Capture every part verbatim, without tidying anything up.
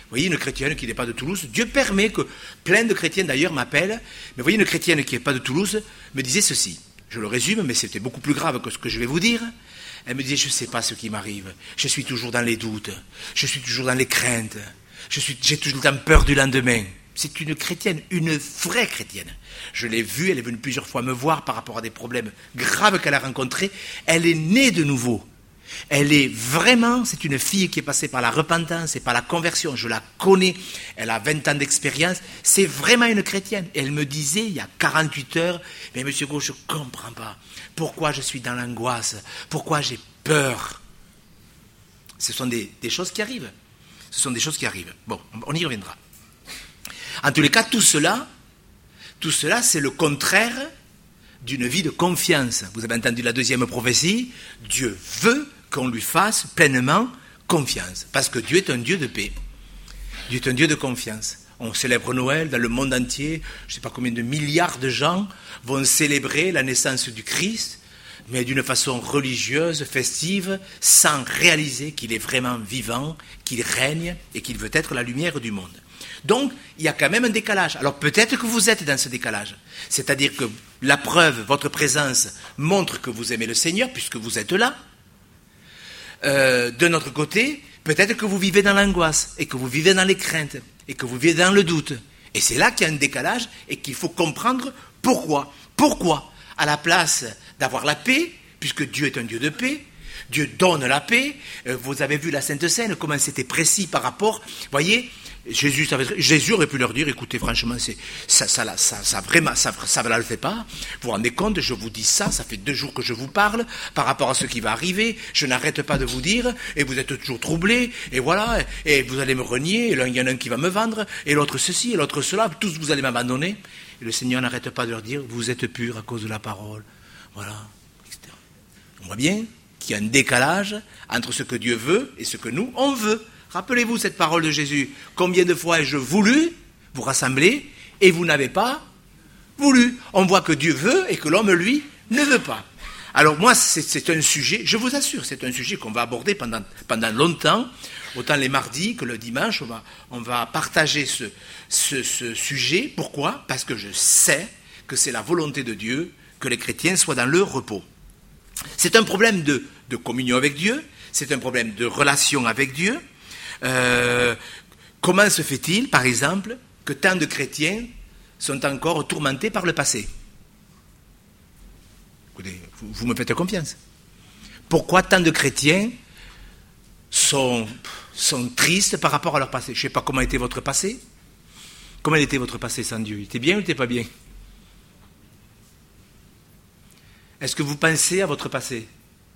Vous voyez, une chrétienne qui n'est pas de Toulouse, Dieu permet que plein de chrétiens d'ailleurs m'appellent, mais vous voyez, une chrétienne qui n'est pas de Toulouse me disait ceci. Je le résume, mais c'était beaucoup plus grave que ce que je vais vous dire. Elle me disait, je ne sais pas ce qui m'arrive. Je suis toujours dans les doutes. Je suis toujours dans les craintes. Je suis, j'ai toujours peur du lendemain. C'est une chrétienne, une vraie chrétienne. Je l'ai vue, elle est venue plusieurs fois me voir par rapport à des problèmes graves qu'elle a rencontrés. Elle est née de nouveau. Elle est vraiment, c'est une fille qui est passée par la repentance et par la conversion. Je la connais, elle a vingt ans d'expérience. C'est vraiment une chrétienne. Et elle me disait, il y a quarante-huit heures, mais monsieur Gauche, je ne comprends pas. Pourquoi je suis dans l'angoisse? Pourquoi j'ai peur? Ce sont des, des choses qui arrivent. Ce sont des choses qui arrivent. Bon, on y reviendra. En tous les cas, tout cela, tout cela, c'est le contraire d'une vie de confiance. Vous avez entendu la deuxième prophétie. Dieu veut qu'on lui fasse pleinement confiance. Parce que Dieu est un Dieu de paix. Dieu est un Dieu de confiance. On célèbre Noël dans le monde entier. Je ne sais pas combien de milliards de gens vont célébrer la naissance du Christ, mais d'une façon religieuse, festive, sans réaliser qu'il est vraiment vivant, qu'il règne et qu'il veut être la lumière du monde. Donc, il y a quand même un décalage. Alors peut-être que vous êtes dans ce décalage. C'est-à-dire que la preuve, votre présence, montre que vous aimez le Seigneur, puisque vous êtes là. Euh, de notre côté, peut-être que vous vivez dans l'angoisse, et que vous vivez dans les craintes, et que vous vivez dans le doute. Et c'est là qu'il y a un décalage, et qu'il faut comprendre pourquoi. Pourquoi, à la place d'avoir la paix, puisque Dieu est un Dieu de paix, Dieu donne la paix, euh, vous avez vu la Sainte Seine, comment c'était précis par rapport, voyez, Jésus, ça, Jésus aurait pu leur dire, écoutez, franchement, c'est, ça, ça, ça, ça, vraiment, ça, ça ne le fait pas. Vous vous rendez compte, je vous dis ça, ça fait deux jours que je vous parle, par rapport à ce qui va arriver, je n'arrête pas de vous dire, et vous êtes toujours troublés, et voilà, et vous allez me renier, et là, il y en a un qui va me vendre, et l'autre ceci, et l'autre cela, tous vous allez m'abandonner. Et le Seigneur n'arrête pas de leur dire, vous êtes purs à cause de la parole, voilà, et cetera. On voit bien qu'il y a un décalage entre ce que Dieu veut et ce que nous, on veut. Rappelez-vous cette parole de Jésus. Combien de fois ai-je voulu vous rassembler et vous n'avez pas voulu? On voit que Dieu veut et que l'homme, lui, ne veut pas. Alors moi, c'est, c'est un sujet, je vous assure, c'est un sujet qu'on va aborder pendant, pendant longtemps. Autant les mardis que le dimanche, on va, on va partager ce, ce, ce sujet. Pourquoi? Parce que je sais que c'est la volonté de Dieu que les chrétiens soient dans le repos. C'est un problème de, de communion avec Dieu, c'est un problème de relation avec Dieu. Euh, comment se fait-il, par exemple, que tant de chrétiens sont encore tourmentés par le passé? Écoutez, vous, vous me faites confiance. Pourquoi tant de chrétiens sont, sont tristes par rapport à leur passé? Je ne sais pas comment était votre passé. Comment était votre passé sans Dieu? Il était bien ou il n'était pas bien? Est-ce que vous pensez à votre passé?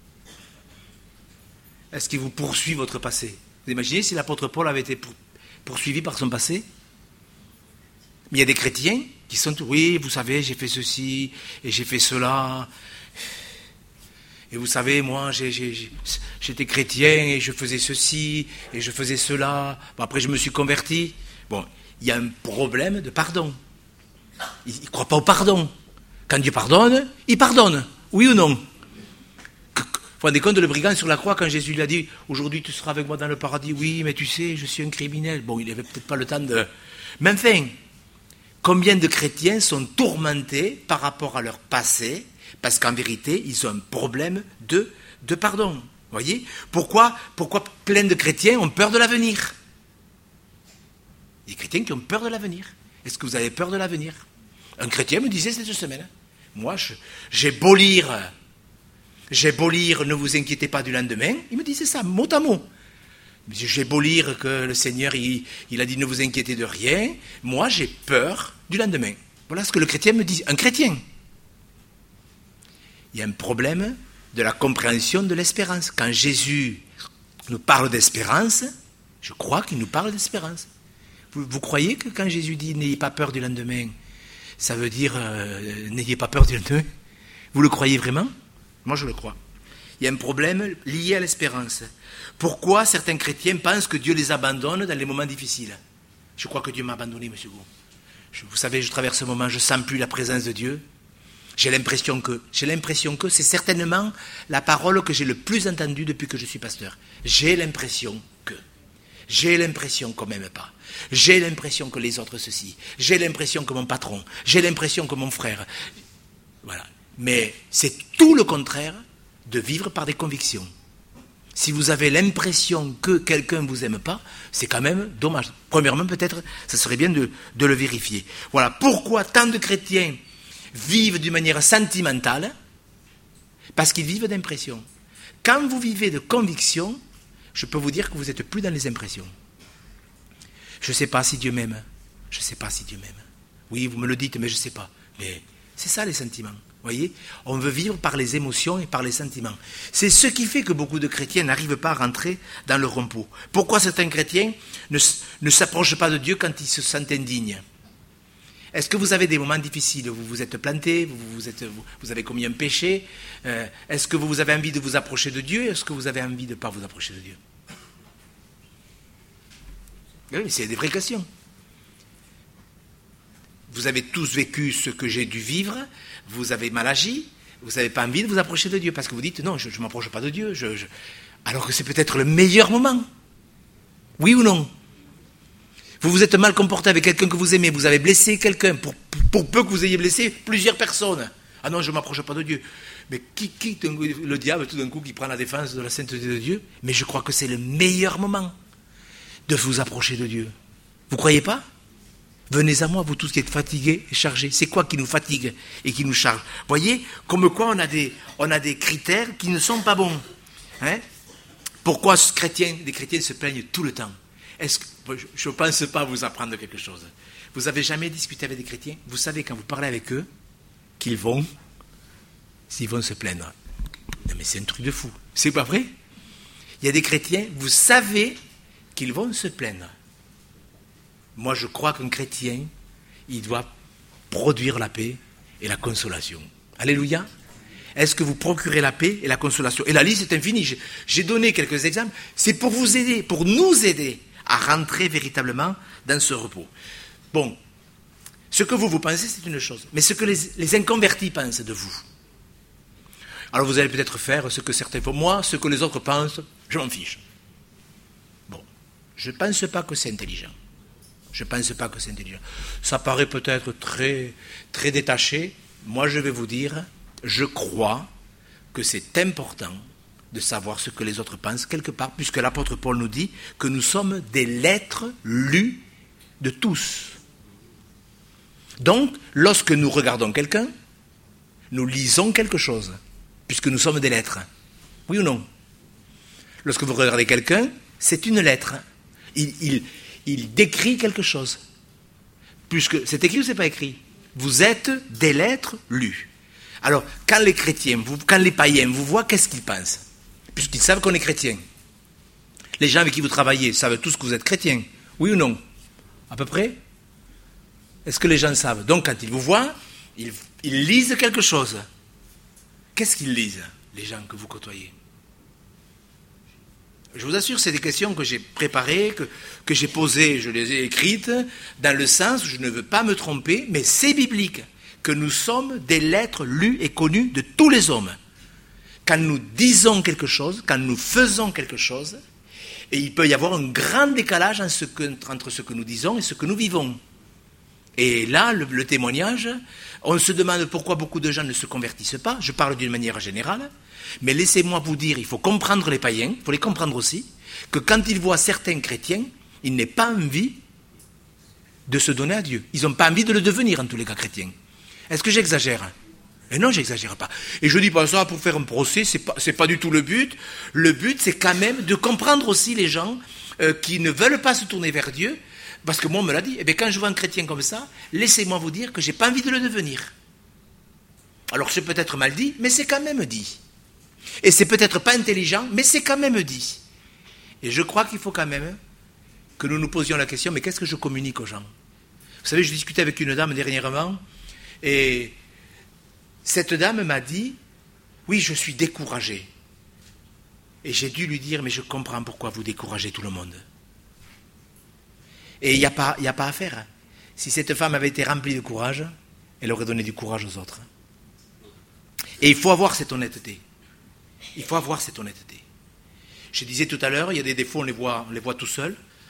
Est-ce qu'il vous poursuit votre passé? Vous imaginez si l'apôtre Paul avait été poursuivi par son passé? Mais il y a des chrétiens qui sont, oui, vous savez, j'ai fait ceci, et j'ai fait cela, et vous savez, moi, j'ai, j'ai, j'étais chrétien, et je faisais ceci, et je faisais cela, bon, après je me suis converti. Bon, il y a un problème de pardon. Ils ne croient pas au pardon. Quand Dieu pardonne, il pardonne, oui ou non? Vous vous rendez compte, le brigand sur la croix, quand Jésus lui a dit « Aujourd'hui, tu seras avec moi dans le paradis. » Oui, mais tu sais, je suis un criminel. Bon, il n'avait peut-être pas le temps de... Mais enfin, combien de chrétiens sont tourmentés par rapport à leur passé, parce qu'en vérité, ils ont un problème de, de pardon. Vous voyez? Pourquoi, pourquoi plein de chrétiens ont peur de l'avenir? Des chrétiens qui ont peur de l'avenir. Est-ce que vous avez peur de l'avenir? Un chrétien me disait cette semaine, moi, je, j'ai beau lire... J'ai beau lire, ne vous inquiétez pas du lendemain. Il me disait ça, mot à mot. J'ai beau lire que le Seigneur, il, il a dit ne vous inquiétez de rien. Moi, j'ai peur du lendemain. Voilà ce que le chrétien me dit. Un chrétien. Il y a un problème de la compréhension de l'espérance. Quand Jésus nous parle d'espérance, je crois qu'il nous parle d'espérance. Vous, vous croyez que quand Jésus dit n'ayez pas peur du lendemain, ça veut dire euh, n'ayez pas peur du lendemain? Vous le croyez vraiment? Moi, je le crois. Il y a un problème lié à l'espérance. Pourquoi certains chrétiens pensent que Dieu les abandonne dans les moments difficiles? Je crois que Dieu m'a abandonné, monsieur Gou. Je, vous savez, je traverse ce moment, je ne sens plus la présence de Dieu. J'ai l'impression que, j'ai l'impression que c'est certainement la parole que j'ai le plus entendue depuis que je suis pasteur. J'ai l'impression que. J'ai l'impression qu'on m'aime pas. J'ai l'impression que les autres ceci. J'ai l'impression que mon patron. J'ai l'impression que mon frère. Voilà. Mais c'est tout le contraire de vivre par des convictions. Si vous avez l'impression que quelqu'un ne vous aime pas, c'est quand même dommage. Premièrement, peut-être, ça serait bien de, de le vérifier. Voilà. Pourquoi tant de chrétiens vivent d'une manière sentimentale? Parce qu'ils vivent d'impressions. Quand vous vivez de convictions, je peux vous dire que vous n'êtes plus dans les impressions. Je ne sais pas si Dieu m'aime. Je ne sais pas si Dieu m'aime. Oui, vous me le dites, mais je ne sais pas. Mais c'est ça les sentiments. Voyez, on veut vivre par les émotions et par les sentiments. C'est ce qui fait que beaucoup de chrétiens n'arrivent pas à rentrer dans le repos. Pourquoi certains chrétiens ne, ne s'approchent pas de Dieu quand ils se sentent indignes? Est-ce que vous avez des moments difficiles? Vous vous êtes planté, vous, vous, êtes, vous, vous avez commis un péché? euh, Est-ce que vous avez envie de vous approcher de Dieu? Est-ce que vous avez envie de ne pas vous approcher de Dieu? Oui, c'est des vraies questions. Vous avez tous vécu ce que j'ai dû vivre, vous avez mal agi, vous n'avez pas envie de vous approcher de Dieu, parce que vous dites, non, je ne m'approche pas de Dieu, je, je... alors que c'est peut-être le meilleur moment. Oui ou non? Vous vous êtes mal comporté avec quelqu'un que vous aimez, vous avez blessé quelqu'un, pour, pour peu que vous ayez blessé plusieurs personnes. Ah non, je ne m'approche pas de Dieu. Mais qui, qui, le diable, tout d'un coup, qui prend la défense de la sainteté de Dieu? Mais je crois que c'est le meilleur moment de vous approcher de Dieu. Vous ne croyez pas? Venez à moi, vous tous qui êtes fatigués et chargés. C'est quoi qui nous fatigue et qui nous charge? Voyez, comme quoi on a des, on a des critères qui ne sont pas bons. Hein? Pourquoi ce chrétien, les chrétiens se plaignent tout le temps? Est-ce que, je ne pense pas vous apprendre quelque chose. Vous n'avez jamais discuté avec des chrétiens? Vous savez quand vous parlez avec eux qu'ils vont, s'ils vont se plaindre. Non mais c'est un truc de fou. C'est pas vrai? Il y a des chrétiens, vous savez qu'ils vont se plaindre. Moi, je crois qu'un chrétien, il doit produire la paix et la consolation. Alléluia. Est-ce que vous procurez la paix et la consolation? Et la liste est infinie. J'ai donné quelques exemples. C'est pour vous aider, pour nous aider à rentrer véritablement dans ce repos. Bon, ce que vous, vous pensez, c'est une chose. Mais ce que les, les inconvertis pensent de vous. Alors vous allez peut-être faire ce que certains font. Moi, ce que les autres pensent, je m'en fiche. Bon, je ne pense pas que c'est intelligent. Je ne pense pas que c'est intelligent. Ça paraît peut-être très, très détaché. Moi, je vais vous dire, je crois que c'est important de savoir ce que les autres pensent quelque part, puisque l'apôtre Paul nous dit que nous sommes des lettres lues de tous. Donc, lorsque nous regardons quelqu'un, nous lisons quelque chose, puisque nous sommes des lettres. Oui ou non? Lorsque vous regardez quelqu'un, c'est une lettre. Il... il Il décrit quelque chose. Puisque c'est écrit ou c'est pas écrit? Vous êtes des lettres lues. Alors, quand les chrétiens, vous, quand les païens vous voient, qu'est-ce qu'ils pensent? Puisqu'ils savent qu'on est chrétien. Les gens avec qui vous travaillez savent tous que vous êtes chrétien. Oui ou non? À peu près? Est-ce que les gens savent? Donc, quand ils vous voient, ils, ils lisent quelque chose. Qu'est-ce qu'ils lisent, les gens que vous côtoyez? Je vous assure, c'est des questions que j'ai préparées, que, que j'ai posées, je les ai écrites, dans le sens où je ne veux pas me tromper, mais c'est biblique, que nous sommes des lettres lues et connues de tous les hommes. Quand nous disons quelque chose, quand nous faisons quelque chose, et il peut y avoir un grand décalage entre ce que, entre ce que nous disons et ce que nous vivons. Et là, le, le témoignage, on se demande pourquoi beaucoup de gens ne se convertissent pas, je parle d'une manière générale, mais laissez-moi vous dire, il faut comprendre les païens, il faut les comprendre aussi, que quand ils voient certains chrétiens, ils n'ont pas envie de se donner à Dieu. Ils n'ont pas envie de le devenir, en tous les cas, chrétiens. Est-ce que j'exagère? Et non, j'exagère pas. Et je dis pas ça pour faire un procès, c'est pas, c'est pas du tout le but. Le but, c'est quand même de comprendre aussi les gens euh, qui ne veulent pas se tourner vers Dieu, parce que moi, on me l'a dit. Eh bien, quand je vois un chrétien comme ça, laissez-moi vous dire que j'ai pas envie de le devenir. Alors, c'est peut-être mal dit, mais c'est quand même dit. Et c'est peut-être pas intelligent, mais c'est quand même dit. Et je crois qu'il faut quand même que nous nous posions la question, mais qu'est-ce que je communique aux gens? Vous savez, je discutais avec une dame dernièrement, et cette dame m'a dit, oui, je suis découragée. Et j'ai dû lui dire, mais je comprends pourquoi vous découragez tout le monde. Et il n'y a pas, il n'y a pas à faire. Si cette femme avait été remplie de courage, elle aurait donné du courage aux autres. Et il faut avoir cette honnêteté. Il faut avoir cette honnêteté. Je disais tout à l'heure, il y a des défauts, on les voit, on les voit tout seuls.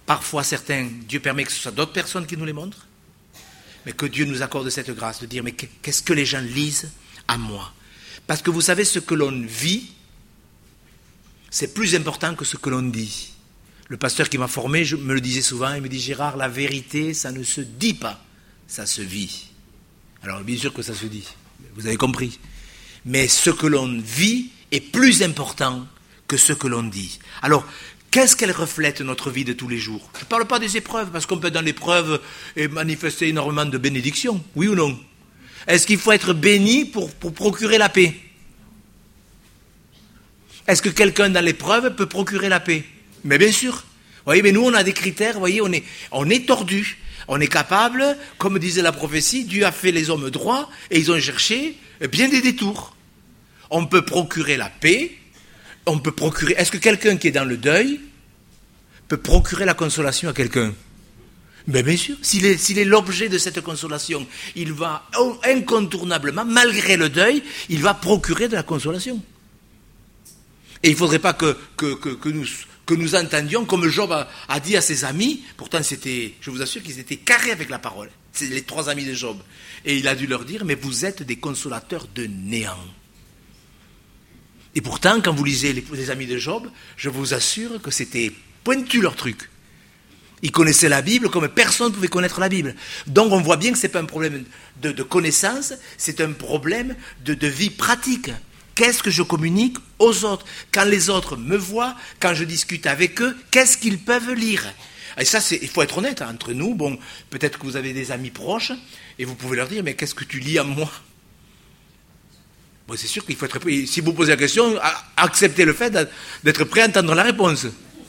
parfois certains, Dieu permet que ce soit d'autres personnes qui nous les montrent, mais que Dieu nous accorde cette grâce de dire, mais qu'est-ce que les gens lisent à moi? Parce que vous savez, ce que l'on vit, c'est plus important que ce que l'on dit. Le pasteur qui m'a formé je me le disait souvent, il me dit, Gérard, la vérité, ça ne se dit pas, ça se vit. Alors bien sûr que ça se dit, vous avez compris. Mais ce que l'on vit est plus important que ce que l'on dit. Alors, qu'est-ce qu'elle reflète notre vie de tous les jours? Je ne parle pas des épreuves, parce qu'on peut dans l'épreuve manifester énormément de bénédictions, oui ou non? Est-ce qu'il faut être béni pour, pour procurer la paix? Est-ce que quelqu'un dans l'épreuve peut procurer la paix? Mais bien sûr. Vous voyez, mais nous on a des critères, vous voyez, on est, on est tordu. On est capable, comme disait la prophétie, Dieu a fait les hommes droits et ils ont cherché bien des détours. On peut procurer la paix, on peut procurer... Est-ce que quelqu'un qui est dans le deuil peut procurer la consolation à quelqu'un? Mais bien sûr, s'il est, s'il est l'objet de cette consolation, il va incontournablement, malgré le deuil, il va procurer de la consolation. Et il ne faudrait pas que, que, que, que, nous, que nous entendions, comme Job a, a dit à ses amis, pourtant c'était, je vous assure qu'ils étaient carrés avec la parole, c'est les trois amis de Job, et il a dû leur dire, mais vous êtes des consolateurs de néant. Et pourtant, quand vous lisez les, les amis de Job, je vous assure que c'était pointu leur truc. Ils connaissaient la Bible comme personne ne pouvait connaître la Bible. Donc on voit bien que ce n'est pas un problème de, de connaissance, c'est un problème de, de vie pratique. Qu'est-ce que je communique aux autres? Quand les autres me voient, quand je discute avec eux, qu'est-ce qu'ils peuvent lire? Et ça, c'est, il faut être honnête hein, entre nous. Bon, peut-être que vous avez des amis proches et vous pouvez leur dire, mais qu'est-ce que tu lis à moi? Bon, c'est sûr qu'il faut être prêt. Si vous posez la question, acceptez le fait d'être prêt à entendre la réponse.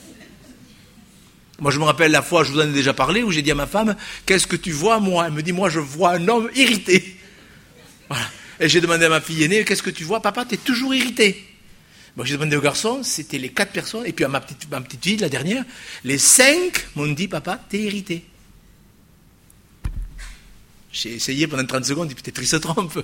Moi, je me rappelle la fois, je vous en ai déjà parlé, où j'ai dit à ma femme, qu'est-ce que tu vois, moi? Elle me dit, moi, je vois un homme irrité. Voilà. Et j'ai demandé à ma fille aînée, qu'est-ce que tu vois? Papa, tu es toujours irrité. Bon, j'ai demandé au garçon, c'était les quatre personnes, et puis à ma petite, ma petite fille, la dernière, les cinq m'ont dit, papa, tu es irrité. J'ai essayé pendant trente secondes, peut-être ils se trompent.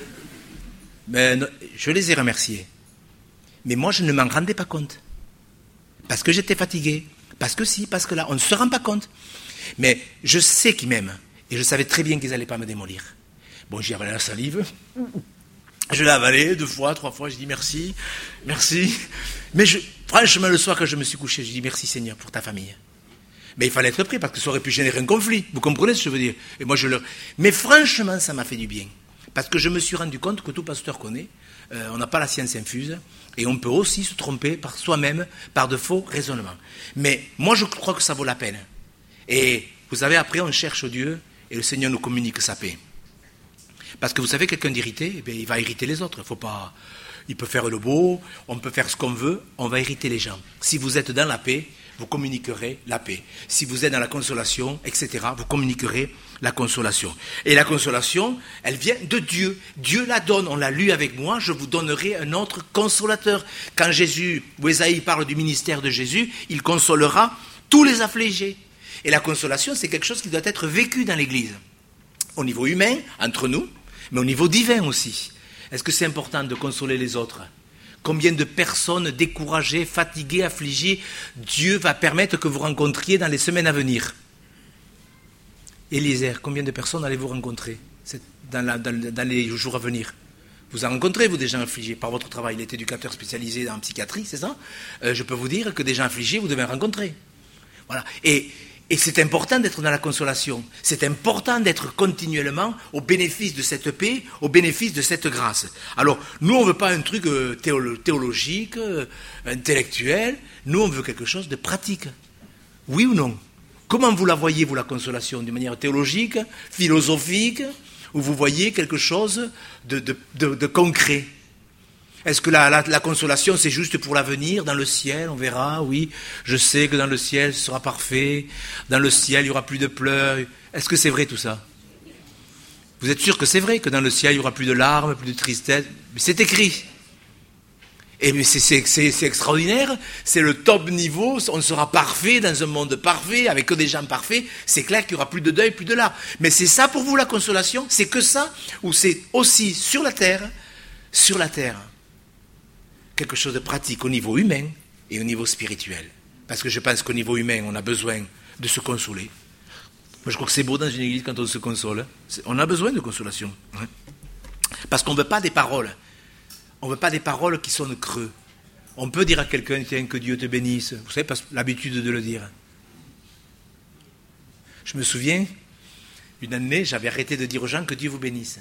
Mais non, je les ai remerciés. Mais moi, je ne m'en rendais pas compte. Parce que j'étais fatigué. Parce que si, parce que là, on ne se rend pas compte. Mais je sais qu'ils m'aiment. Et je savais très bien qu'ils n'allaient pas me démolir. Bon, j'ai avalé la salive. Je l'ai avalé deux fois, trois fois. J'ai dit merci, merci. Mais je, franchement, le soir, quand je me suis couché, j'ai dit merci Seigneur pour ta famille. Mais il fallait être prêt parce que ça aurait pu générer un conflit. Vous comprenez ce que je veux dire? Et moi, je leur... Mais franchement, ça m'a fait du bien. Parce que je me suis rendu compte que tout pasteur connaît, euh, on n'a pas la science infuse, et on peut aussi se tromper par soi-même, par de faux raisonnements. Mais moi, je crois que ça vaut la peine. Et vous savez, après, on cherche Dieu, et le Seigneur nous communique sa paix. Parce que vous savez, quelqu'un d'irrité, eh bien, il va irriter les autres. Il faut pas... Il peut faire le beau, on peut faire ce qu'on veut, on va irriter les gens. Si vous êtes dans la paix, vous communiquerez la paix. Si vous êtes dans la consolation, et cetera, vous communiquerez la consolation. Et la consolation, elle vient de Dieu. Dieu la donne, on l'a lu avec moi, je vous donnerai un autre consolateur. Quand Jésus, ou Ésaïe parle du ministère de Jésus, il consolera tous les affligés. Et la consolation, c'est quelque chose qui doit être vécu dans l'Église. Au niveau humain, entre nous, mais au niveau divin aussi. Est-ce que c'est important de consoler les autres? Combien de personnes découragées, fatiguées, affligées, Dieu va permettre que vous rencontriez dans les semaines à venir? Eliezer, combien de personnes allez-vous rencontrer dans, la, dans, dans les jours à venir? Vous en rencontrez, vous, des gens affligés par votre travail. Il est éducateur spécialisé en psychiatrie, c'est ça? euh, Je peux vous dire que des gens affligés, vous devez en rencontrer. Voilà. Et, et c'est important d'être dans la consolation. C'est important d'être continuellement au bénéfice de cette paix, au bénéfice de cette grâce. Alors, nous, on ne veut pas un truc euh, théolo- théologique, euh, intellectuel. Nous, on veut quelque chose de pratique. Oui ou non? Comment vous la voyez, vous, la consolation? De manière théologique, philosophique, ou vous voyez quelque chose de, de, de, de concret? Est-ce que la, la, la consolation, c'est juste pour l'avenir, dans le ciel, on verra, oui, je sais que dans le ciel, ce sera parfait, dans le ciel, il n'y aura plus de pleurs. Est-ce que c'est vrai tout ça? Vous êtes sûr que c'est vrai, que dans le ciel, il n'y aura plus de larmes, plus de tristesse? Mais c'est écrit. Et c'est, c'est, c'est, c'est extraordinaire, c'est le top niveau, on sera parfait dans un monde parfait, avec que des gens parfaits, c'est clair qu'il n'y aura plus de deuil, plus de larmes. Mais c'est ça pour vous la consolation? C'est que ça? Ou c'est aussi sur la terre, sur la terre, quelque chose de pratique au niveau humain et au niveau spirituel? Parce que je pense qu'au niveau humain, on a besoin de se consoler. Moi, je crois que c'est beau dans une église quand on se console. On a besoin de consolation. Hein. Parce qu'on ne veut pas des paroles. On ne veut pas des paroles qui sonnent creux. On peut dire à quelqu'un, tiens, que Dieu te bénisse. Vous savez, parce l'habitude de le dire. Je me souviens, une année, j'avais arrêté de dire aux gens que Dieu vous bénisse.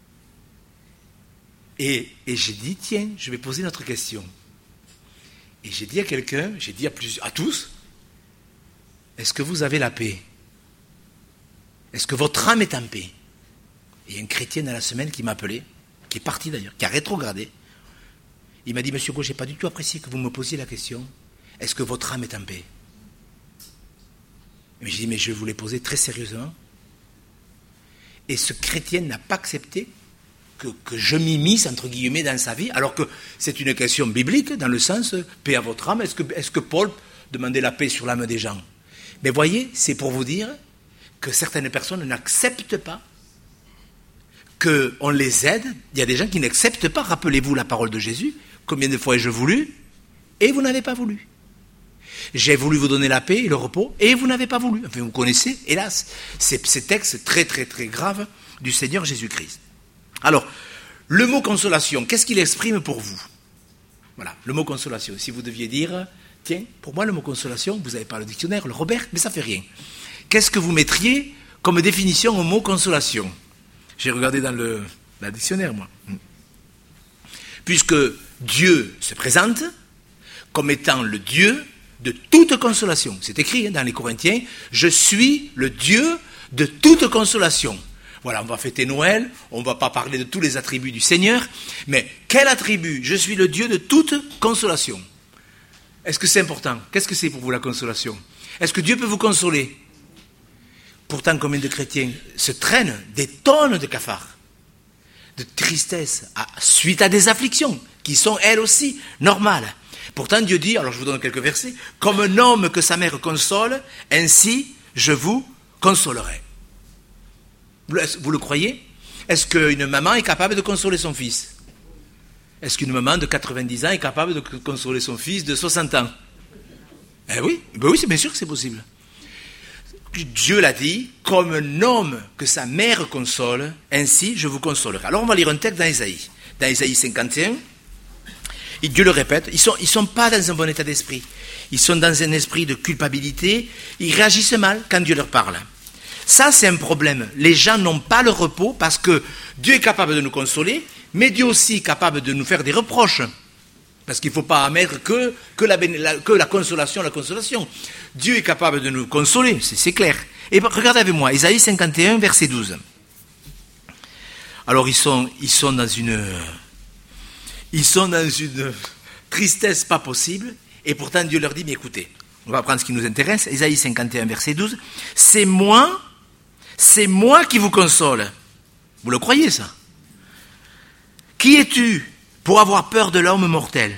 Et, et j'ai dit, tiens, je vais poser une autre question. Et j'ai dit à quelqu'un, j'ai dit à, plus, à tous, est-ce que vous avez la paix? Est-ce que votre âme est en paix? Et il y a un chrétien dans la semaine qui m'a appelé, qui est parti d'ailleurs, qui a rétrogradé. Il m'a dit, monsieur Gauche, je n'ai pas du tout apprécié que vous me posiez la question, est-ce que votre âme est en paix? Et j'ai dit, mais je vais vous les poser très sérieusement. Et ce chrétien n'a pas accepté que, que je m'immisce, entre guillemets, dans sa vie, alors que c'est une question biblique, dans le sens, paix à votre âme. Est-ce que, est-ce que Paul demandait la paix sur l'âme des gens? Mais voyez, c'est pour vous dire que certaines personnes n'acceptent pas qu'on les aide. Il y a des gens qui n'acceptent pas. Rappelez-vous la parole de Jésus. Combien de fois ai-je voulu et vous n'avez pas voulu? J'ai voulu vous donner la paix et le repos et vous n'avez pas voulu. Enfin, vous connaissez, hélas, ces, ces textes très très très graves du Seigneur Jésus-Christ. Alors, le mot consolation, qu'est-ce qu'il exprime pour vous? Voilà, le mot consolation. Si vous deviez dire, tiens, pour moi le mot consolation, vous n'avez pas le dictionnaire, le Robert, mais ça fait rien. Qu'est-ce que vous mettriez comme définition au mot consolation? J'ai regardé dans le, le dictionnaire, moi. Puisque Dieu se présente comme étant le Dieu de toute consolation. C'est écrit hein, dans les Corinthiens, je suis le Dieu de toute consolation. Voilà, on va fêter Noël, on ne va pas parler de tous les attributs du Seigneur, mais quel attribut? Je suis le Dieu de toute consolation. Est-ce que c'est important? Qu'est-ce que c'est pour vous la consolation? Est-ce que Dieu peut vous consoler? Pourtant, combien de chrétiens se traînent des tonnes de cafards, de tristesse, à, suite à des afflictions, qui sont elles aussi normales. Pourtant, Dieu dit, alors je vous donne quelques versets, « Comme un homme que sa mère console, ainsi je vous consolerai. » Vous le croyez? Est-ce qu'une maman est capable de consoler son fils? Est-ce qu'une maman de quatre-vingt-dix ans est capable de consoler son fils de soixante ans? Eh oui, ben oui, c'est bien sûr que c'est possible. Dieu l'a dit, comme un homme que sa mère console, ainsi je vous consolerai. Alors on va lire un texte dans Ésaïe. Dans Ésaïe cinquante et un, et Dieu le répète, ils ne sont, ils sont pas dans un bon état d'esprit. Ils sont dans un esprit de culpabilité. Ils réagissent mal quand Dieu leur parle. Ça, c'est un problème. Les gens n'ont pas le repos parce que Dieu est capable de nous consoler, mais Dieu aussi est capable de nous faire des reproches. Parce qu'il ne faut pas mettre que, que, la, la, que la consolation, la consolation. Dieu est capable de nous consoler, c'est, c'est clair. Et regardez avec moi, Ésaïe cinquante et un, verset douze. Alors ils sont, ils sont dans une, ils sont dans une tristesse pas possible, et pourtant Dieu leur dit, mais écoutez, on va prendre ce qui nous intéresse, Ésaïe cinquante et un, verset douze, c'est moi, c'est moi qui vous console. Vous le croyez ça? Qui es-tu pour avoir peur de l'homme mortel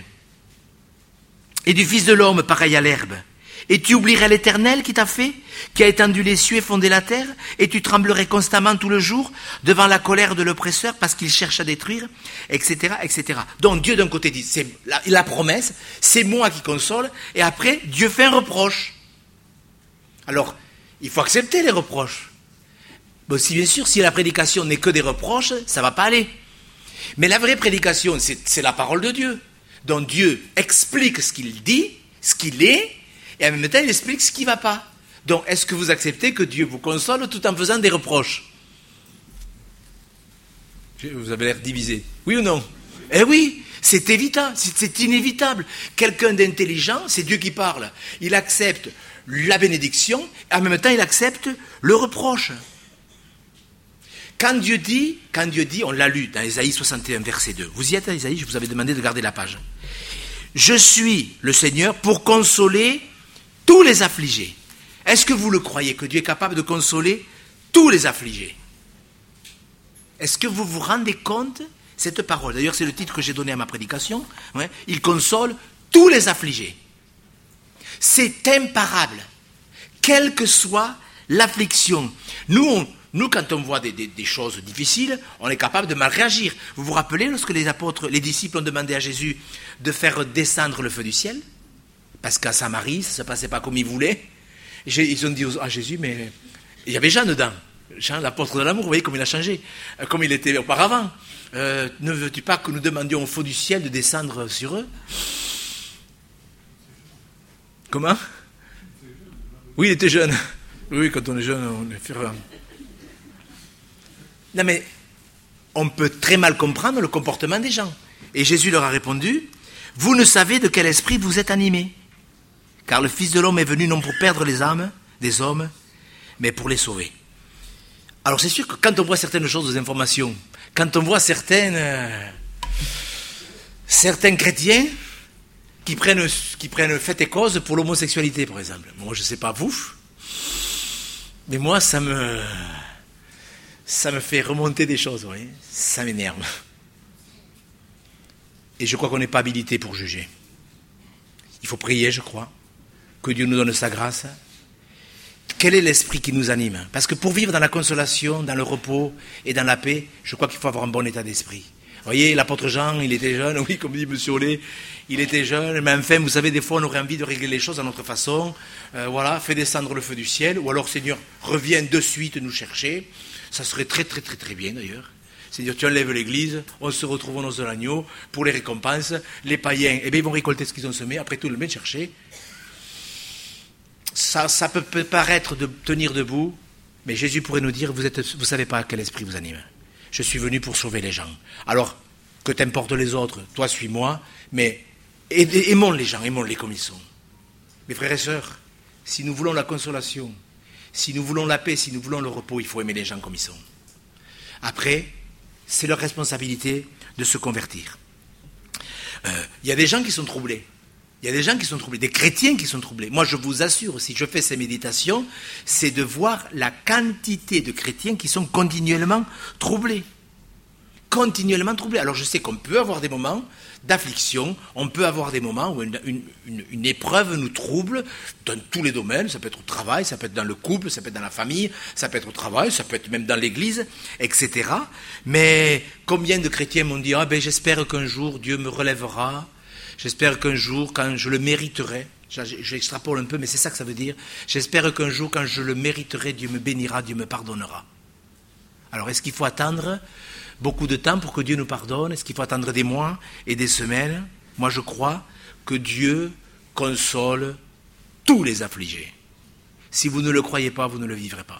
et du fils de l'homme pareil à l'herbe? Et tu oublierais l'Éternel qui t'a fait, qui a étendu les cieux et fondé la terre, et tu tremblerais constamment tout le jour devant la colère de l'oppresseur parce qu'il cherche à détruire, et cetera, et cetera. Donc Dieu d'un côté dit, c'est la, la promesse, c'est moi qui console, et après Dieu fait un reproche. Alors, il faut accepter les reproches. Bon, si bien sûr, si la prédication n'est que des reproches, ça ne va pas aller. Mais la vraie prédication, c'est, c'est la parole de Dieu. Donc Dieu explique ce qu'il dit, ce qu'il est, et en même temps, il explique ce qui ne va pas. Donc, est-ce que vous acceptez que Dieu vous console tout en faisant des reproches? Vous avez l'air divisé. Oui ou non? Eh oui, c'est évident, c'est inévitable. Quelqu'un d'intelligent, c'est Dieu qui parle. Il accepte la bénédiction, et en même temps, il accepte le reproche. Quand Dieu dit, quand Dieu dit, on l'a lu dans Ésaïe soixante et un, verset deux. Vous y êtes, Ésaïe, je vous avais demandé de garder la page. Je suis le Seigneur pour consoler tous les affligés. Est-ce que vous le croyez, que Dieu est capable de consoler tous les affligés? Est-ce que vous vous rendez compte cette parole? D'ailleurs, c'est le titre que j'ai donné à ma prédication. Ouais. Il console tous les affligés. C'est imparable. Quelle que soit l'affliction. Nous, on, nous quand on voit des, des, des choses difficiles, on est capable de mal réagir. Vous vous rappelez lorsque les apôtres, les disciples ont demandé à Jésus de faire descendre le feu du ciel? Parce qu'à Samarie, ça ne se passait pas comme ils voulaient. Ils ont dit à Jésus, mais il y avait Jean dedans. Jean, l'apôtre de l'amour, vous voyez comme il a changé, comme il était auparavant. Euh, ne veux-tu pas que nous demandions au feu du ciel de descendre sur eux? Comment? Oui, il était jeune. Oui, quand on est jeune, on est fervent. Non mais, on peut très mal comprendre le comportement des gens. Et Jésus leur a répondu, « Vous ne savez de quel esprit vous êtes animés, car le Fils de l'homme est venu non pour perdre les âmes des hommes, mais pour les sauver. » Alors c'est sûr que quand on voit certaines choses, des informations, quand on voit certaines, euh, certains chrétiens qui prennent, qui prennent fait et cause pour l'homosexualité, par exemple. Moi, je ne sais pas vous, mais moi, ça me, ça me fait remonter des choses, vous voyez, ça m'énerve. Et je crois qu'on n'est pas habilité pour juger. Il faut prier, je crois, que Dieu nous donne sa grâce. Quel est l'esprit qui nous anime? Parce que pour vivre dans la consolation, dans le repos et dans la paix, je crois qu'il faut avoir un bon état d'esprit. Vous voyez, l'apôtre Jean, il était jeune, oui, comme dit M. Ollet, il était jeune, mais enfin, vous savez, des fois, on aurait envie de régler les choses à notre façon. Euh, voilà, fais descendre le feu du ciel, ou alors, Seigneur, reviens de suite nous chercher. Ça serait très, très, très, très bien, d'ailleurs. Seigneur, tu enlèves l'église, on se retrouve au noces de l'agneau, pour les récompenses. Les païens, eh bien, ils vont récolter ce qu'ils ont semé, après tout, le bien chercher. Ça, ça peut, peut paraître de tenir debout, mais Jésus pourrait nous dire, vous ne vous savez pas quel esprit vous anime. Je suis venu pour sauver les gens. Alors, que t'importent les autres, toi suis-moi, mais aimons les gens, aimons-les comme ils sont. Mes frères et sœurs, si nous voulons la consolation, si nous voulons la paix, si nous voulons le repos, il faut aimer les gens comme ils sont. Après, c'est leur responsabilité de se convertir. Il euh, y a des gens qui sont troublés. Il y a des gens qui sont troublés, des chrétiens qui sont troublés. Moi, je vous assure, si je fais ces méditations, c'est de voir la quantité de chrétiens qui sont continuellement troublés. Continuellement troublés. Alors, je sais qu'on peut avoir des moments d'affliction, on peut avoir des moments où une, une, une, une épreuve nous trouble dans tous les domaines. Ça peut être au travail, ça peut être dans le couple, ça peut être dans la famille, ça peut être au travail, ça peut être même dans l'église, et cetera. Mais combien de chrétiens m'ont dit « Ah ben, j'espère qu'un jour Dieu me relèvera ». J'espère qu'un jour, quand je le mériterai, j'extrapole un peu, mais c'est ça que ça veut dire, j'espère qu'un jour, quand je le mériterai, Dieu me bénira, Dieu me pardonnera. Alors, est-ce qu'il faut attendre beaucoup de temps pour que Dieu nous pardonne? Est-ce qu'il faut attendre des mois et des semaines? Moi, je crois que Dieu console tous les affligés. Si vous ne le croyez pas, vous ne le vivrez pas.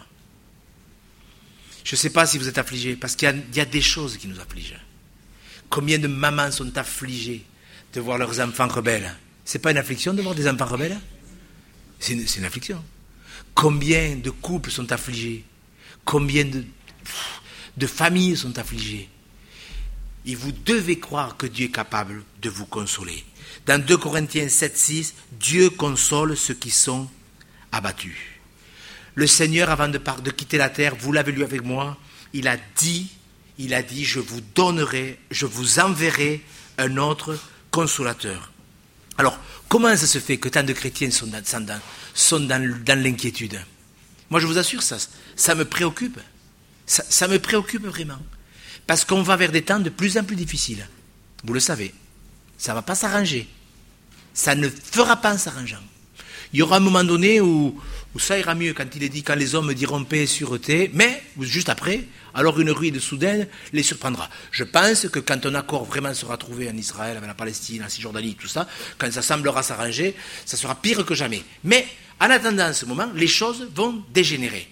Je ne sais pas si vous êtes affligés, parce qu'il y a, il y a des choses qui nous affligent. Combien de mamans sont affligées de voir leurs enfants rebelles? C'est pas une affliction de voir des enfants rebelles? C'est une, c'est une affliction. Combien de couples sont affligés? Combien de, de familles sont affligées? Et vous devez croire que Dieu est capable de vous consoler. Dans deux Corinthiens sept, six, Dieu console ceux qui sont abattus. Le Seigneur, avant de, de quitter la terre, vous l'avez lu avec moi, il a dit, il a dit, je vous donnerai, je vous enverrai un autre consolateur. Alors, comment ça se fait que tant de chrétiens sont dans, sont dans, sont dans, dans l'inquiétude? Moi, je vous assure, ça, ça me préoccupe. Ça, ça me préoccupe vraiment. Parce qu'on va vers des temps de plus en plus difficiles. Vous le savez. Ça ne va pas s'arranger. Ça ne fera pas en s'arrangeant. Il y aura un moment donné où, où ça ira mieux, quand il est dit, quand les hommes diront paix et sûreté, mais, juste après, alors une ruine soudaine les surprendra. Je pense que quand un accord vraiment sera trouvé en Israël, avec la Palestine, en Cisjordanie, tout ça, quand ça semblera s'arranger, ça sera pire que jamais. Mais, en attendant ce moment, les choses vont dégénérer.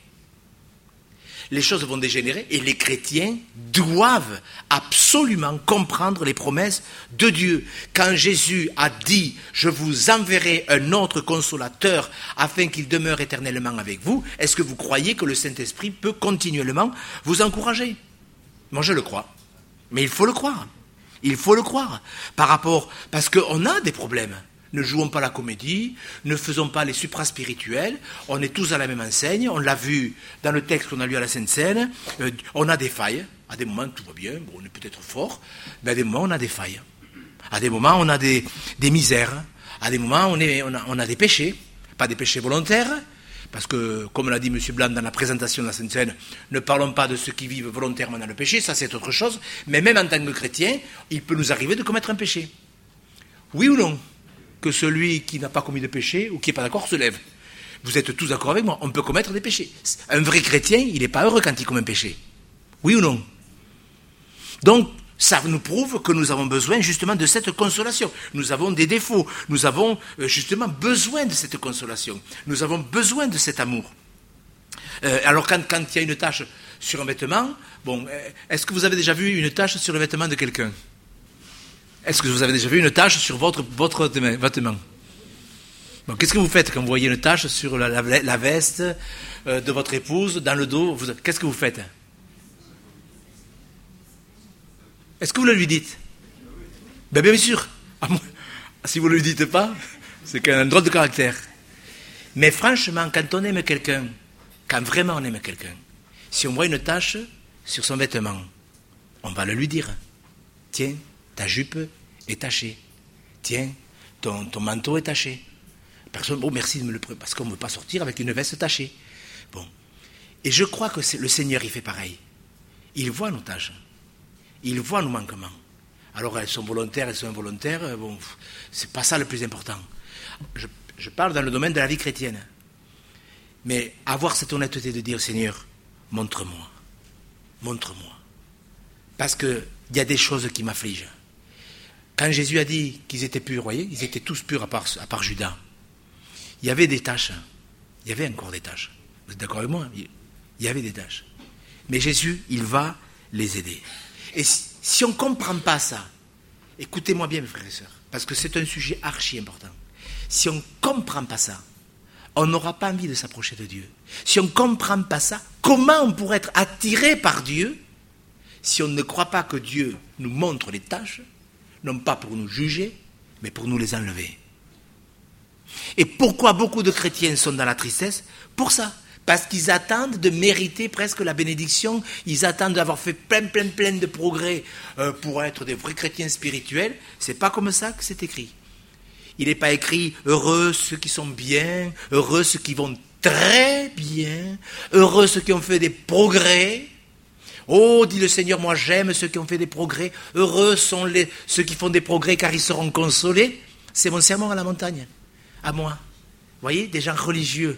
Les choses vont dégénérer et les chrétiens doivent absolument comprendre les promesses de Dieu. Quand Jésus a dit « Je vous enverrai un autre consolateur afin qu'il demeure éternellement avec vous », est-ce que vous croyez que le Saint-Esprit peut continuellement vous encourager? Moi, je le crois. Mais il faut le croire. Il faut le croire. Par rapport... Parce qu'on a des problèmes. Ne jouons pas la comédie, ne faisons pas les supraspirituels, on est tous à la même enseigne, on l'a vu dans le texte qu'on a lu à la Sainte Seine, euh, on a des failles, à des moments tout va bien, bon, on est peut-être fort, mais à des moments on a des failles, à des moments on a des, des misères, à des moments on, est, on, a, on a des péchés, pas des péchés volontaires, parce que, comme l'a dit M. Blanc dans la présentation de la Sainte Seine, ne parlons pas de ceux qui vivent volontairement dans le péché, ça c'est autre chose, mais même en tant que chrétien, il peut nous arriver de commettre un péché. Oui ou non? Que celui qui n'a pas commis de péché ou qui n'est pas d'accord se lève. vous êtes tous d'accord avec moi, on peut commettre des péchés. Un vrai chrétien, il n'est pas heureux quand il commet un péché. Oui ou non? Donc, ça nous prouve que nous avons besoin justement de cette consolation. Nous avons des défauts, nous avons justement besoin de cette consolation. Nous avons besoin de cet amour. Euh, alors quand, quand il y a une tache sur un vêtement, bon, est-ce que vous avez déjà vu une tache sur le vêtement de quelqu'un? Est-ce que vous avez déjà vu une tache sur votre, votre vêtement? Bon, qu'est-ce que vous faites quand vous voyez une tache sur la, la, la veste euh, de votre épouse, dans le dos? Vous, qu'est-ce que vous faites? Est-ce que vous le lui dites? Ben bien sûr. Ah, moi, si vous ne le lui dites pas, c'est qu'un drôle de caractère. Mais franchement, quand on aime quelqu'un, quand vraiment on aime quelqu'un, si on voit une tache sur son vêtement, on va le lui dire. Tiens, ta jupe est tachée. Tiens, ton, ton manteau est taché. Personne, oh merci de me le prendre, parce qu'on ne veut pas sortir avec une veste tachée. Bon. Et je crois que c'est, le Seigneur, il fait pareil. Il voit nos tâches. Il voit nos manquements. Alors elles sont volontaires, elles sont involontaires, bon, c'est pas ça le plus important. Je, je parle dans le domaine de la vie chrétienne. Mais avoir cette honnêteté de dire, Seigneur, montre-moi, montre-moi. Parce qu'il y a des choses qui m'affligent. Quand Jésus a dit qu'ils étaient purs, vous voyez, ils étaient tous purs à part, à part Judas. Il y avait des tâches, il y avait encore des tâches. Vous êtes d'accord avec moi? Il y avait des tâches. Mais Jésus, il va les aider. Et si, si on ne comprend pas ça, écoutez-moi bien mes frères et sœurs, parce que c'est un sujet archi important. Si on ne comprend pas ça, on n'aura pas envie de s'approcher de Dieu. Si on ne comprend pas ça, comment on pourrait être attiré par Dieu si on ne croit pas que Dieu nous montre les tâches, non pas pour nous juger, mais pour nous les enlever? Et pourquoi beaucoup de chrétiens sont dans la tristesse? Pour ça. Parce qu'ils attendent de mériter presque la bénédiction, ils attendent d'avoir fait plein, plein, plein de progrès euh, pour être des vrais chrétiens spirituels. C'est pas comme ça que c'est écrit. Il n'est pas écrit « heureux ceux qui sont bien, heureux ceux qui vont très bien, heureux ceux qui ont fait des progrès ». Oh, dit le Seigneur, moi j'aime ceux qui ont fait des progrès, heureux sont les, ceux qui font des progrès car ils seront consolés. C'est mon sermon à la montagne, à moi. Vous voyez, des gens religieux.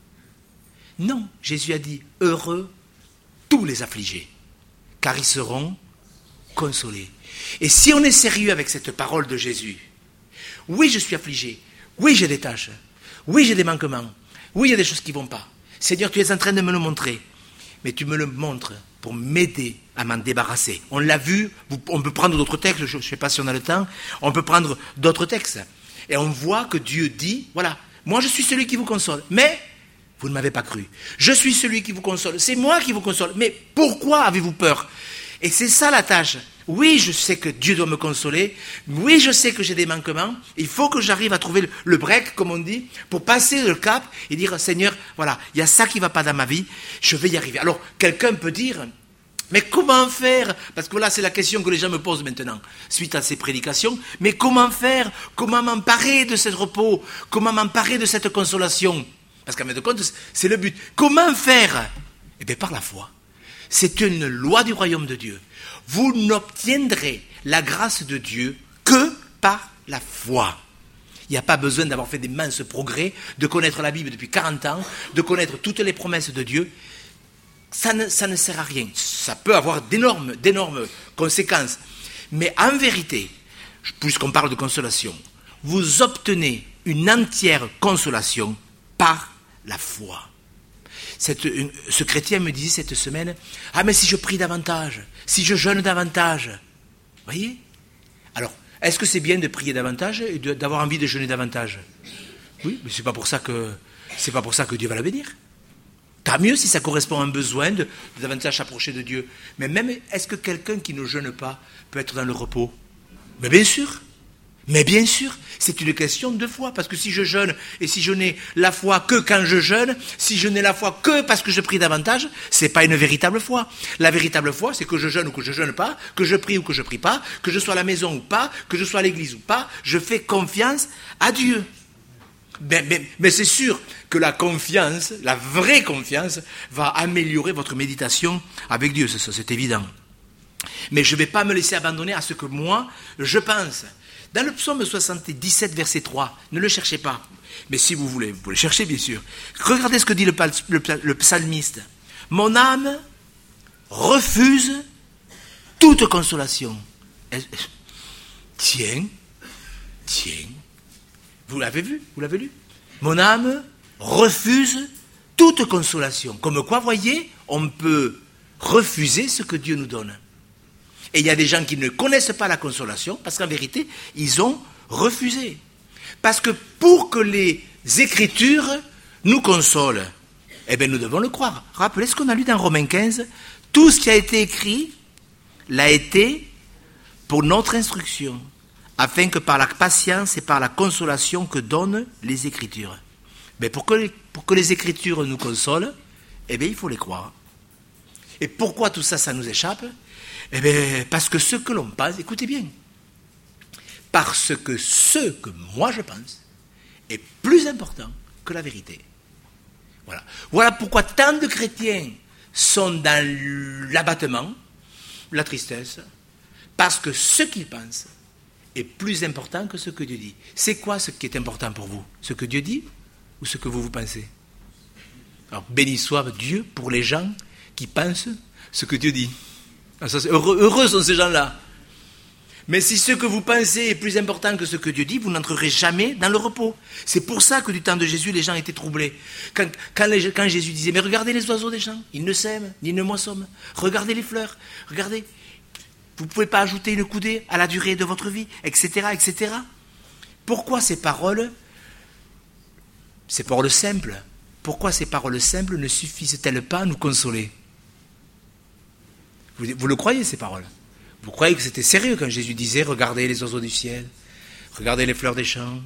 Non, Jésus a dit, heureux tous les affligés, car ils seront consolés. Et si on est sérieux avec cette parole de Jésus, oui, je suis affligé, oui, j'ai des tâches, oui, j'ai des manquements, oui, il y a des choses qui ne vont pas. Seigneur, tu es en train de me le montrer, mais tu me le montres pour m'aider à m'en débarrasser. On l'a vu, on peut prendre d'autres textes, je ne sais pas si on a le temps, on peut prendre d'autres textes. Et on voit que Dieu dit, voilà, moi je suis celui qui vous console, mais vous ne m'avez pas cru. Je suis celui qui vous console. C'est moi qui vous console. Mais pourquoi avez-vous peur? Et c'est ça la tâche. Oui, je sais que Dieu doit me consoler. Oui, je sais que j'ai des manquements. Il faut que j'arrive à trouver le break, comme on dit, pour passer le cap et dire, Seigneur, voilà, il y a ça qui ne va pas dans ma vie. Je vais y arriver. Alors, quelqu'un peut dire, mais comment faire? Parce que là, c'est la question que les gens me posent maintenant, suite à ces prédications. Mais comment faire? Comment m'emparer de ce repos? Comment m'emparer de cette consolation? Parce qu'en fin de compte, c'est le but. Comment faire? Eh bien, par la foi. C'est une loi du royaume de Dieu. Vous n'obtiendrez la grâce de Dieu que par la foi. Il n'y a pas besoin d'avoir fait des minces progrès, de connaître la Bible depuis quarante ans, de connaître toutes les promesses de Dieu. Ça ne, ça ne sert à rien. Ça peut avoir d'énormes, d'énormes conséquences. Mais en vérité, puisqu'on parle de consolation, vous obtenez une entière consolation par la foi. Cette, une, ce chrétien me disait cette semaine, « Ah, mais si je prie davantage, si je jeûne davantage. » Vous voyez? Alors, est-ce que c'est bien de prier davantage et de, d'avoir envie de jeûner davantage? Oui, mais ce n'est pas pour ça que, c'est pas pour ça que Dieu va la bénir. Tant mieux si ça correspond à un besoin de, de davantage s'approcher de Dieu. Mais même, est-ce que quelqu'un qui ne jeûne pas peut être dans le repos? Mais bien sûr. Mais bien sûr, c'est une question de foi, parce que si je jeûne, et si je n'ai la foi que quand je jeûne, si je n'ai la foi que parce que je prie davantage, c'est pas une véritable foi. La véritable foi, c'est que je jeûne ou que je jeûne pas, que je prie ou que je prie pas, que je sois à la maison ou pas, que je sois à l'église ou pas, je fais confiance à Dieu. Mais, mais, mais c'est sûr que la confiance, la vraie confiance, va améliorer votre méditation avec Dieu, c'est ça, c'est évident. Mais je ne vais pas me laisser abandonner à ce que moi, je pense. Dans le psaume soixante-dix-sept, verset trois, ne le cherchez pas, mais si vous voulez, vous pouvez le chercher bien sûr. Regardez ce que dit le, le, le psalmiste. Mon âme refuse toute consolation. Tiens, tiens, vous l'avez vu, vous l'avez lu. Mon âme refuse toute consolation. Comme quoi, voyez, on peut refuser ce que Dieu nous donne. Et il y a des gens qui ne connaissent pas la consolation, parce qu'en vérité, ils ont refusé. Parce que pour que les Écritures nous consolent, eh bien nous devons le croire. Rappelez ce qu'on a lu dans Romains quinze, tout ce qui a été écrit l'a été pour notre instruction, afin que par la patience et par la consolation que donnent les Écritures. Mais pour que les, pour que les Écritures nous consolent, eh bien il faut les croire. Et pourquoi tout ça, ça nous échappe ? Eh bien, parce que ce que l'on pense, écoutez bien, parce que ce que moi je pense est plus important que la vérité. Voilà. Voilà pourquoi tant de chrétiens sont dans l'abattement, la tristesse, parce que ce qu'ils pensent est plus important que ce que Dieu dit. C'est quoi ce qui est important pour vous ? Ce que Dieu dit ou ce que vous vous pensez ? Alors, béni soit Dieu pour les gens qui pensent ce que Dieu dit. Alors ça, c'est heureux, heureux sont ces gens-là. Mais si ce que vous pensez est plus important que ce que Dieu dit, vous n'entrerez jamais dans le repos. C'est pour ça que du temps de Jésus, les gens étaient troublés. Quand, quand, les, quand Jésus disait, mais regardez les oiseaux des champs, ils ne sèment, ni ne moissonnent. Regardez les fleurs, regardez. Vous ne pouvez pas ajouter une coudée à la durée de votre vie, et cetera, et cetera. Pourquoi ces paroles, ces paroles simples, pourquoi ces paroles simples ne suffisent-elles pas à nous consoler ? Vous, vous le croyez, ces paroles ? Vous croyez que c'était sérieux quand Jésus disait « Regardez les oiseaux du ciel, regardez les fleurs des champs,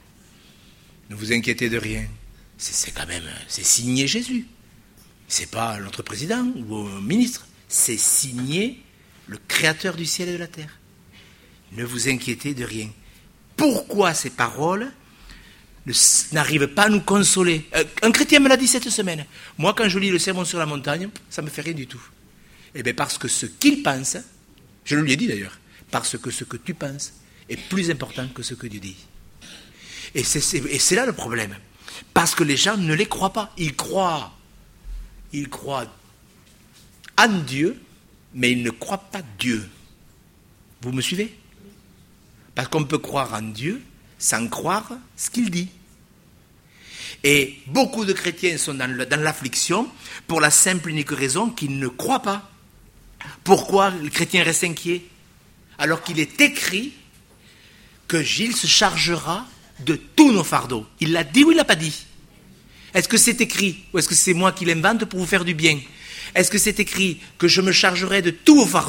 ne vous inquiétez de rien ». C'est quand même, c'est signé Jésus. C'est pas notre président ou ministre, c'est signé le Créateur du ciel et de la terre. Ne vous inquiétez de rien. Pourquoi ces paroles n'arrivent pas à nous consoler ? Un chrétien me l'a dit cette semaine. Moi, quand je lis le Sermon sur la montagne, ça ne me fait rien du tout. Eh bien, parce que ce qu'il pense, je le lui ai dit d'ailleurs, parce que ce que tu penses est plus important que ce que Dieu dit. Et c'est, c'est, et c'est là le problème. Parce que les gens ne les croient pas. Ils croient, ils croient en Dieu, mais ils ne croient pas Dieu. Vous me suivez ? Parce qu'on peut croire en Dieu sans croire ce qu'il dit. Et beaucoup de chrétiens sont dans, le, dans l'affliction pour la simple et unique raison qu'ils ne croient pas. Pourquoi le chrétien reste inquiet ? Alors qu'il est écrit que Gilles se chargera de tous nos fardeaux. Il l'a dit ou il ne l'a pas dit ? Est-ce que c'est écrit ou est-ce que c'est moi qui l'invente pour vous faire du bien ? Est-ce que c'est écrit que je me chargerai de tous vos fardeaux ?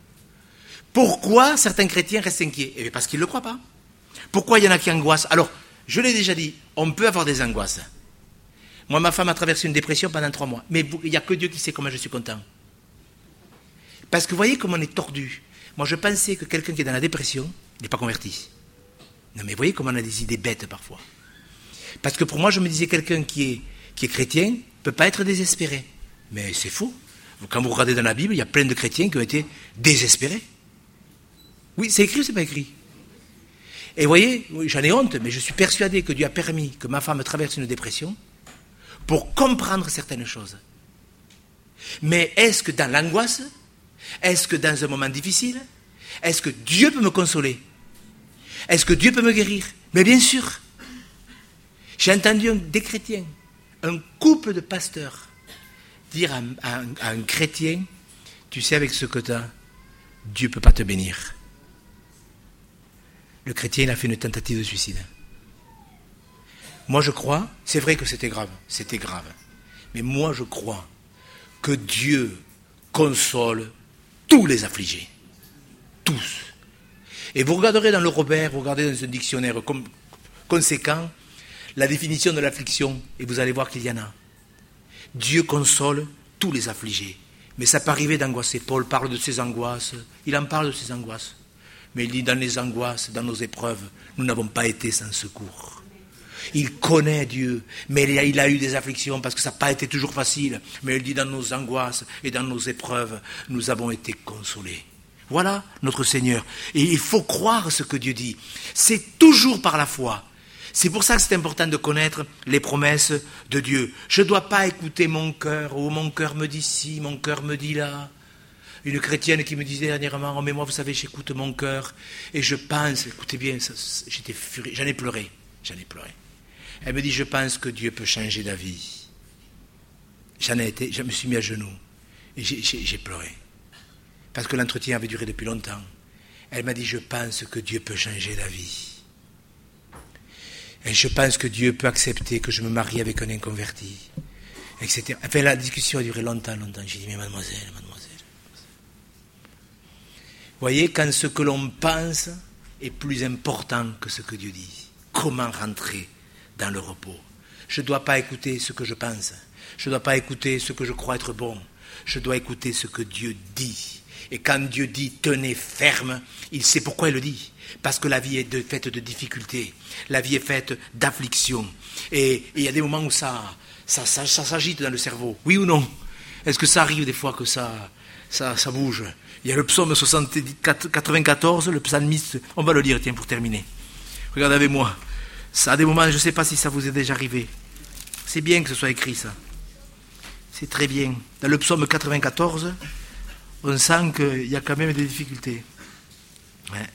Pourquoi certains chrétiens restent inquiets ? Eh bien parce qu'ils ne le croient pas. Pourquoi il y en a qui angoissent ? Alors, je l'ai déjà dit, on peut avoir des angoisses. Moi, ma femme a traversé une dépression pendant trois mois. Mais il n'y a que Dieu qui sait comment je suis content. Parce que vous voyez comment on est tordu. Moi, je pensais que quelqu'un qui est dans la dépression n'est pas converti. Non, mais vous voyez comment on a des idées bêtes parfois. Parce que pour moi, je me disais, quelqu'un qui est, qui est chrétien ne peut pas être désespéré. Mais c'est faux. Quand vous regardez dans la Bible, il y a plein de chrétiens qui ont été désespérés. Oui, c'est écrit ou c'est pas écrit ? Et vous voyez, j'en ai honte, mais je suis persuadé que Dieu a permis que ma femme traverse une dépression pour comprendre certaines choses. Mais est-ce que dans l'angoisse, est-ce que dans un moment difficile, est-ce que Dieu peut me consoler ? Est-ce que Dieu peut me guérir ? Mais bien sûr. J'ai entendu un, des chrétiens, un couple de pasteurs, dire à, à, à un chrétien, tu sais avec ce que tu as, Dieu ne peut pas te bénir. Le chrétien il a fait une tentative de suicide. Moi je crois, c'est vrai que c'était grave, c'était grave. Mais moi je crois que Dieu console tous les affligés. Tous. Et vous regarderez dans le Robert, vous regardez dans un dictionnaire com- conséquent, la définition de l'affliction, et vous allez voir qu'il y en a. Dieu console tous les affligés. Mais ça peut arriver d'angoisser. Paul parle de ses angoisses, il en parle de ses angoisses. Mais il dit, dans les angoisses, dans nos épreuves, nous n'avons pas été sans secours. Il connaît Dieu, mais il a eu des afflictions parce que ça n'a pas été toujours facile. Mais il dit, dans nos angoisses et dans nos épreuves, nous avons été consolés. Voilà notre Seigneur. Et il faut croire ce que Dieu dit. C'est toujours par la foi. C'est pour ça que c'est important de connaître les promesses de Dieu. Je ne dois pas écouter mon cœur. Oh, mon cœur me dit ci, mon cœur me dit là. Une chrétienne qui me disait dernièrement, oh, mais moi, vous savez, j'écoute mon cœur et je pense, écoutez bien, ça, j'étais furieux, j'en ai pleuré, j'en ai pleuré. Elle me dit, je pense que Dieu peut changer la vie. J'en ai été, je me suis mis à genoux et j'ai, j'ai, j'ai pleuré. Parce que l'entretien avait duré depuis longtemps. Elle m'a dit, je pense que Dieu peut changer la vie. Et je pense que Dieu peut accepter que je me marie avec un inconverti, et cetera. Enfin, la discussion a duré longtemps, longtemps. J'ai dit, mais mademoiselle, mademoiselle. Vous voyez, quand ce que l'on pense est plus important que ce que Dieu dit, comment rentrer dans le repos? Je ne dois pas écouter ce que je pense. Je ne dois pas écouter ce que je crois être bon. Je dois écouter ce que Dieu dit. Et quand Dieu dit « tenez ferme », il sait pourquoi il le dit. Parce que la vie est de, faite de difficultés. La vie est faite d'afflictions. Et il y a des moments où ça, ça, ça, ça s'agite dans le cerveau. Oui ou non? Est-ce que ça arrive des fois que ça, ça, ça bouge? Il y a le psaume quatre-vingt-quatorze, le psalmiste, on va le lire, tiens, pour terminer. Regardez avec moi. Ça a des moments, je ne sais pas si ça vous est déjà arrivé. C'est bien que ce soit écrit, ça. C'est très bien. Dans le psaume quatre-vingt-quatorze, on sent qu'il y a quand même des difficultés. Ouais.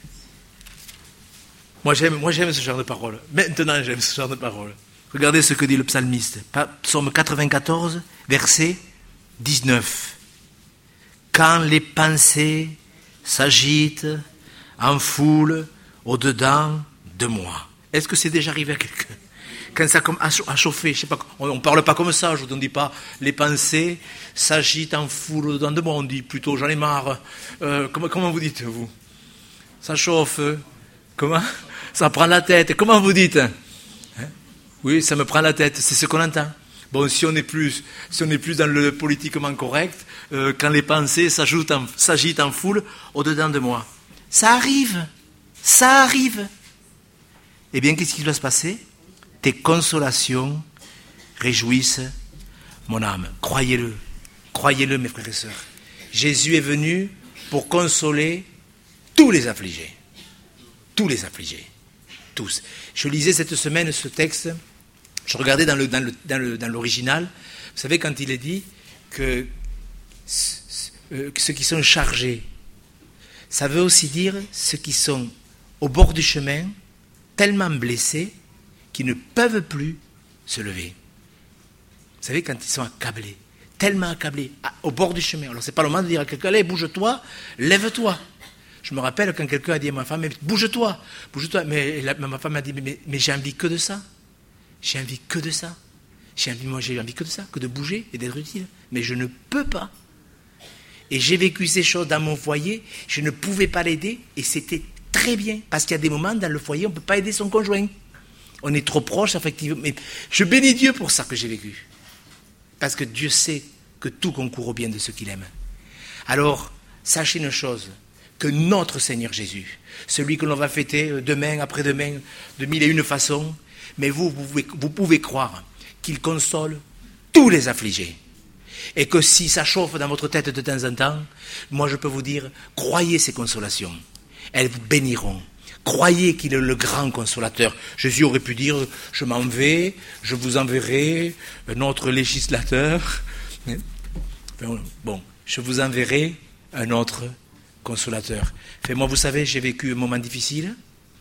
Moi, j'aime, moi, j'aime ce genre de paroles. Maintenant, j'aime ce genre de paroles. Regardez ce que dit le psalmiste. Psaume quatre-vingt-quatorze, verset dix-neuf. Quand les pensées s'agitent en foule au-dedans de moi. Est-ce que c'est déjà arrivé à quelqu'un? Quand ça a chauffé, je sais pas, on ne parle pas comme ça, je ne dis pas les pensées s'agitent en foule au-dedans de moi, on dit plutôt j'en ai marre. Euh, comment, comment vous dites, vous? Ça chauffe. Comment? Ça prend la tête. Comment vous dites? Hein? Oui, ça me prend la tête, c'est ce qu'on entend. Bon, si on est plus, si on est plus dans le politiquement correct, euh, quand les pensées s'agitent en, s'agitent en foule au-dedans de moi. Ça arrive, ça arrive. Eh bien, qu'est-ce qui doit se passer? Tes consolations réjouissent mon âme. Croyez-le, croyez-le, mes frères et sœurs. Jésus est venu pour consoler tous les affligés. Tous les affligés. Tous. Je lisais cette semaine ce texte. Je regardais dans, le, dans, le, dans, le, dans l'original, vous savez, quand il est dit que, euh, que ceux qui sont chargés, ça veut aussi dire ceux qui sont au bord du chemin, tellement blessés qu'ils ne peuvent plus se lever. Vous savez, quand ils sont accablés, tellement accablés, au bord du chemin. Alors, ce n'est pas le moment de dire à quelqu'un, allez, bouge-toi, lève-toi. Je me rappelle quand quelqu'un a dit à ma femme, mais bouge-toi, bouge-toi. Mais la, ma femme m'a dit, mais, mais, mais j'ai envie que de ça. J'ai envie que de ça. J'ai envie, moi, j'ai envie que de ça, que de bouger et d'être utile. Mais je ne peux pas. Et j'ai vécu ces choses dans mon foyer. Je ne pouvais pas l'aider et c'était très bien. Parce qu'il y a des moments dans le foyer, on ne peut pas aider son conjoint. On est trop proche, effectivement. Mais je bénis Dieu pour ça que j'ai vécu. Parce que Dieu sait que tout concourt au bien de ceux qu'il aime. Alors, sachez une chose, que notre Seigneur Jésus, celui que l'on va fêter demain, après-demain, de mille et une façons, mais vous, vous pouvez, vous pouvez croire qu'il console tous les affligés. Et que si ça chauffe dans votre tête de temps en temps, moi je peux vous dire, croyez ces consolations. Elles vous béniront. Croyez qu'il est le grand consolateur. Jésus aurait pu dire, je m'en vais, je vous enverrai notre législateur. Bon, je vous enverrai un autre consolateur. Enfin, moi, vous savez, j'ai vécu un moment difficile.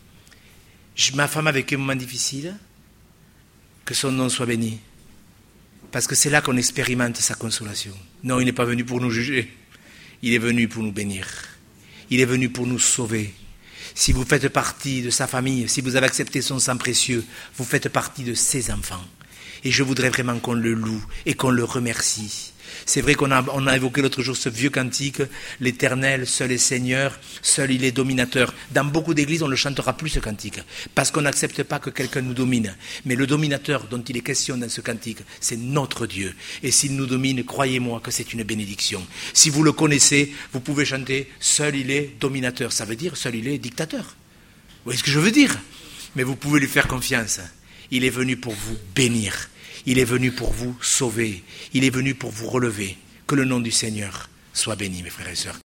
Je, ma femme a vécu un moment difficile. Que son nom soit béni. Parce que c'est là qu'on expérimente sa consolation. Non, il n'est pas venu pour nous juger. Il est venu pour nous bénir. Il est venu pour nous sauver. Si vous faites partie de sa famille, si vous avez accepté son sang précieux, vous faites partie de ses enfants. Et je voudrais vraiment qu'on le loue et qu'on le remercie. C'est vrai qu'on a, on a évoqué l'autre jour ce vieux cantique, l'Éternel, seul est Seigneur, seul il est dominateur. Dans beaucoup d'églises, on ne le chantera plus ce cantique, parce qu'on n'accepte pas que quelqu'un nous domine. Mais le dominateur dont il est question dans ce cantique, c'est notre Dieu. Et s'il nous domine, croyez-moi que c'est une bénédiction. Si vous le connaissez, vous pouvez chanter « Seul il est dominateur ». Ça veut dire « Seul il est dictateur ». Vous voyez ce que je veux dire? Mais vous pouvez lui faire confiance. Il est venu pour vous bénir. Il est venu pour vous sauver. Il est venu pour vous relever. Que le nom du Seigneur soit béni, mes frères et sœurs.